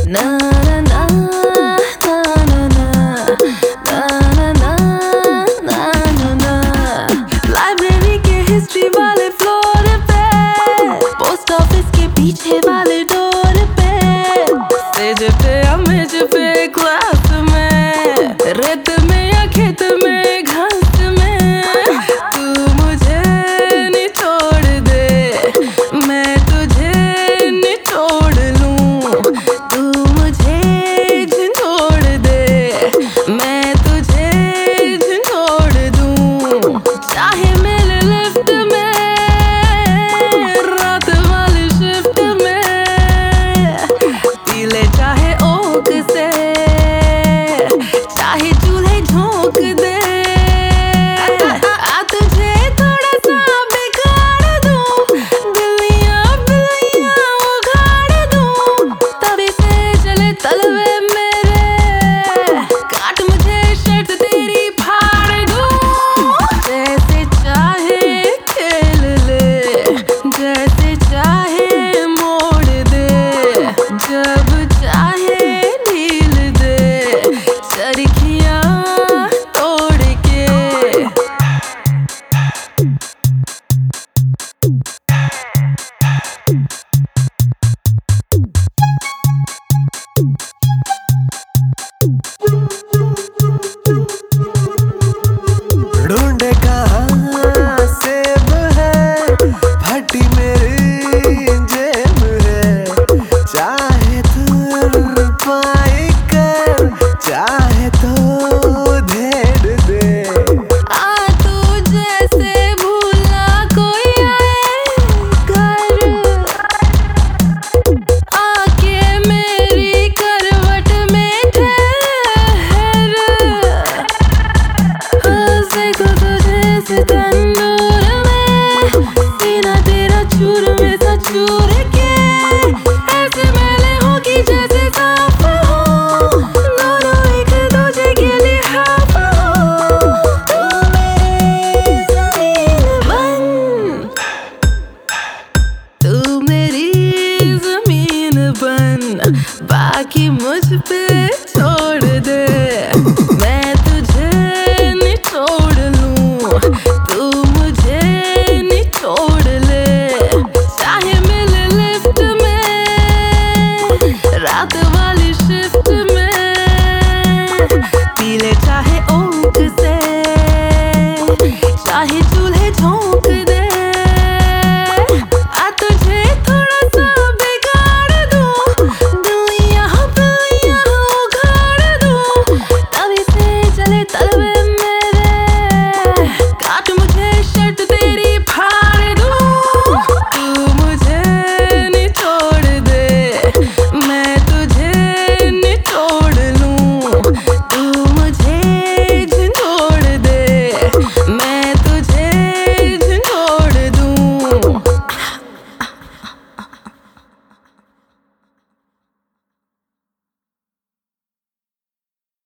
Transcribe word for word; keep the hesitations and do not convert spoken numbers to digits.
ना ना ना ना ना ना ना ना ना ना ना। लाइब्रेरी के हिस्ट्री वाले फ्लोर पे, पोस्ट ऑफिस के पीछे वाले डोर पे, स्टेज पे या मेज पे क्लास में, रेत में या खेत में घास में, तू मुझे निचोड़ दे मैं तुझे निचोड़ लूं, तू मुझे झंझोड़ दे मैं तुझे झंझोड़ दूं। चाहे मेरे लिफ्ट में, रात वाली शिफ्ट में, पीले चाहे ओक से, चाहे चूल्हे झोंक दे, आ तुझे थोड़ा सा बिगाड़ दूं, बिल्लियां बिल्लियां उखाड़ दूं, तभी से चले तलवे मेरे, काट मुझे शर्ट तेरी फाड़ दूं। जैसे चाहे खेल ले, जैसे चाहे मोड़ दे, जब चाहे ढील दे, चरखियां तोड़ के। ढूंढे कहाँ सेब है, फटी मेरी जेब है, चाहे तो पाई कर, चाहे तो धेड़ दे। आ तू जैसे भूला कोई आए घर, आके मेरी करवट में ठहर, देखो तुझे से तंदूर में, सीना तेरा चूर में सा चूर के, ऐसे मैले हो कि जैसे साफ हो, दोनों एक दूजे के लिए हाफ हो। तू मेरी ज़मीन बन, तू मेरी ज़मीन बन, बाकी मुझ पे